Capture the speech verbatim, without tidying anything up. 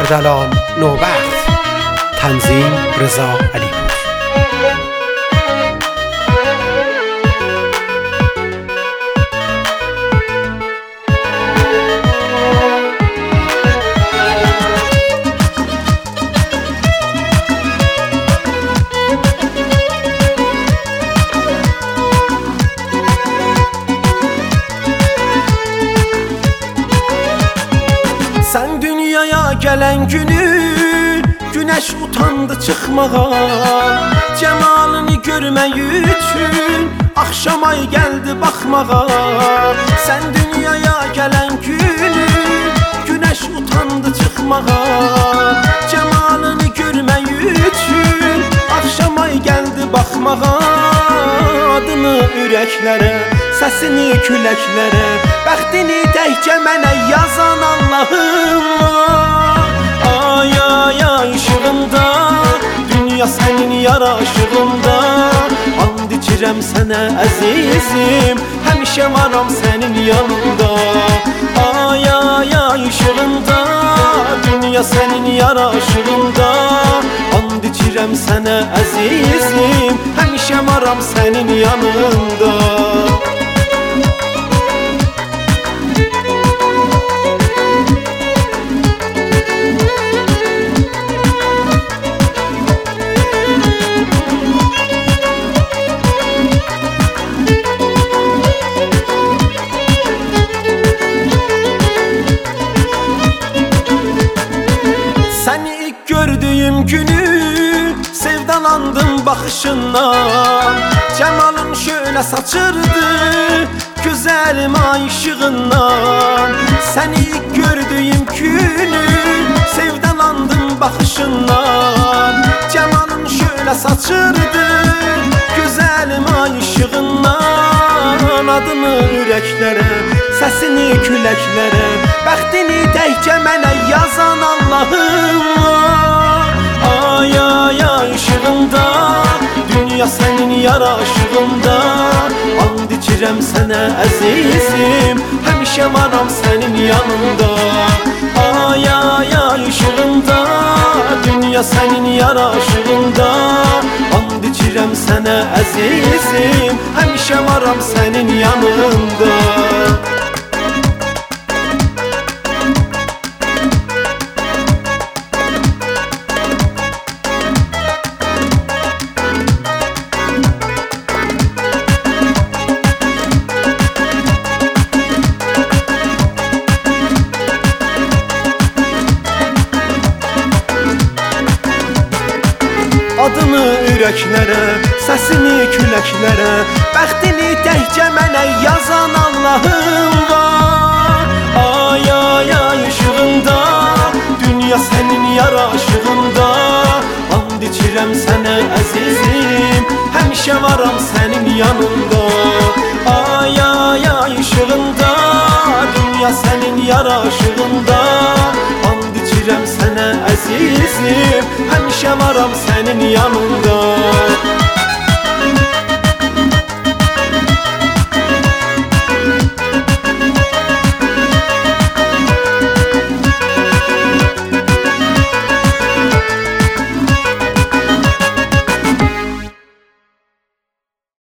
اردلان نوبخت. تنظیم رضا علیپور. Sen dünyaya gelen günü güneş utandı çıkmağa, cemalını görmək üçün akşam ay geldi bakmağa. Sen dünyaya gelen günü güneş utandı çıkmağa, cemalını görmək üçün akşam ay geldi bakmağa. Adını ürəklərə, səsini küləklərə, bəxtini təkcə mənə yazan Allahım var. Ay ay ay ışığında, dünya sənin yaraşığında, and içirəm sənə əzizim, həmişə varam sənin yanında. Ay ay ay ışığında, dünya sənin yaraşığında, and içirəm sənə əzizim, həmişə varam sənin yanında. Səni ilk gördüyüm günü sevdalandım baxışından, cemalın şöyle saçırdı güzelim ay ışığından. Səni ilk gördüyüm günü sevdalandım baxışından, cemalın şöyle saçırdı güzelim ay ışığından. Adını ürəklərə, səsini küləklərə, bəxtini təkcə mənə yazan Allahım var. Ay ay ay ışığında, dünya sənin yaraşığında, and içirəm sənə əzizim, həmişə varam sənin yanında. Ay ay ay ışığında, dünya sənin yaraşığında, and içirəm sənə əzizim, həmişə varam sənin yanında. Adını ürəklərə, səsini küləklərə, bəxtini təkcə mənə yazan Allahım var. Ay ay ay ışığında, dünya sənin yaraşığında, and içirəm sənə əzizim, həmişə varam sənin yanında. Ay ay ay ışığında, dünya sənin yaraşığında, and içirəm sənə əzizim, həmişə varam sənin yanında.